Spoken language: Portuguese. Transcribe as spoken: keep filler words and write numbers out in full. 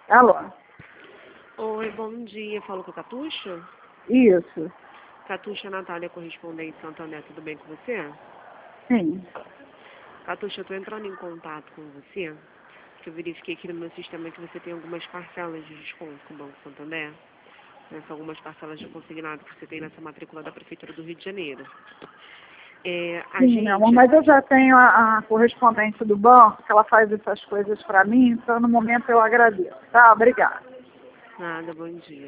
Alô? Oi, bom dia. Falo com a Catuxa? Isso. Catuxa Natália, correspondente Santander, tudo bem com você? Sim. Catuxa, eu estou entrando em contato com você, que eu verifiquei aqui no meu sistema que você tem algumas parcelas de desconto com o Banco Santander. Né, são algumas parcelas de consignado que você tem nessa matrícula da Prefeitura do Rio de Janeiro. É, a Sim, gente... meu amor, mas eu já tenho a, a correspondente do banco, que ela faz essas coisas para mim, então no momento eu agradeço. Tá? Obrigada. Nada, bom dia.